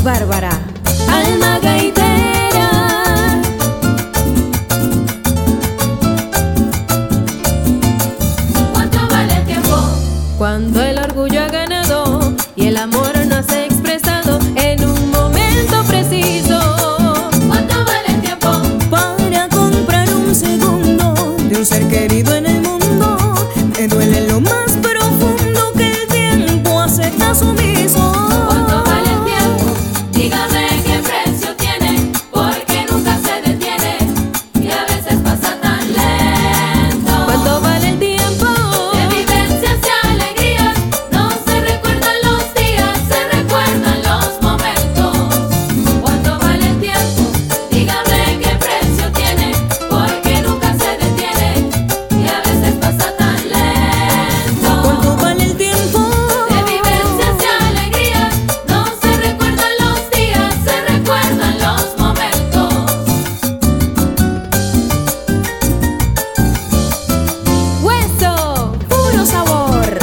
Bárbara. Alma gaitera. ¿Cuánto vale el tiempo? Cuando el orgullo ha ganado y el amor no se ha expresado en un momento preciso. ¿Cuánto vale el tiempo? Para comprar un segundo de un ser querido en el mundo. Me duele en lo más profundo que el tiempo hace caso omiso. ¿Cuánto vale el tiempo? Dígame qué precio tiene, porque nunca se detiene y a veces pasa tan lento. ¿Cuánto vale el tiempo? De vivencias y alegrías, no se recuerdan los días, se recuerdan los momentos. ¿Cuánto vale el tiempo? Dígame qué precio tiene, porque nunca se detiene y a veces pasa tan lento. ¿Cuánto vale el tiempo? De vivencias y alegrías, no se recuerdan los días, se recuerdan los momentos. Hueso, puro sabor.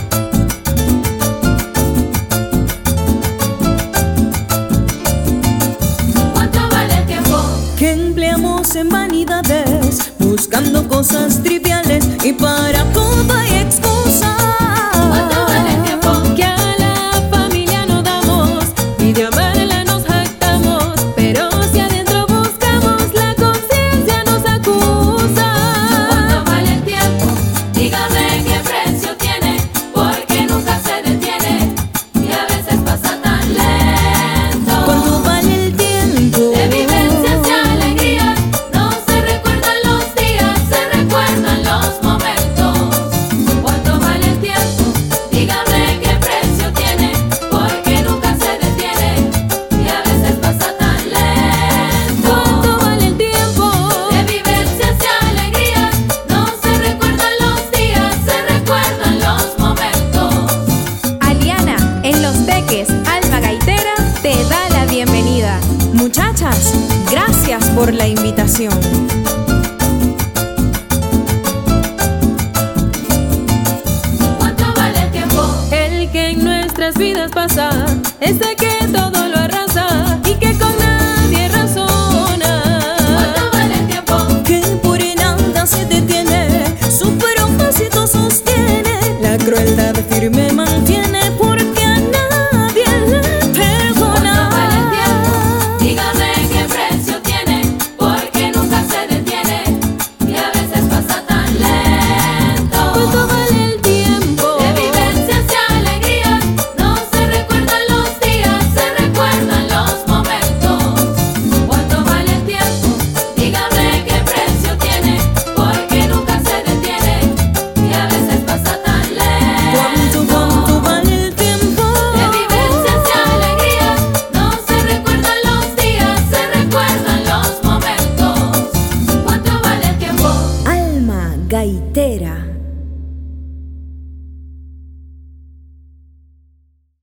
¿Cuánto vale el tiempo? Que empleamos en vanidades, buscando cosas triviales y para todo hay excusa. ¿Cuánto vale el tiempo? Que a la familia no damos y de amarla nos jactamos, pero si adentro buscamos la conciencia nos acusa. ¿Cuánto vale el tiempo? Dígame qué precio tiene, porque nunca se detiene y a veces pasa tan lento. ¿Cuánto vale el tiempo? De vivencias y alegrías, no se recuerdan los días, se recuerdan los momentos. ¿Cuánto vale el tiempo? Dígame qué precio tiene, porque nunca se detiene y a veces pasa tan lento. ¿Cuánto vale el tiempo? De vivencias y alegrías, no se recuerdan los días, se recuerdan los momentos. Aliana, en Los Teques, Alma Gaitera, te da la bienvenida. Muchachas, gracias por la invitación. ¿Cuánto vale el tiempo? El que en nuestras vidas pasa es de que todo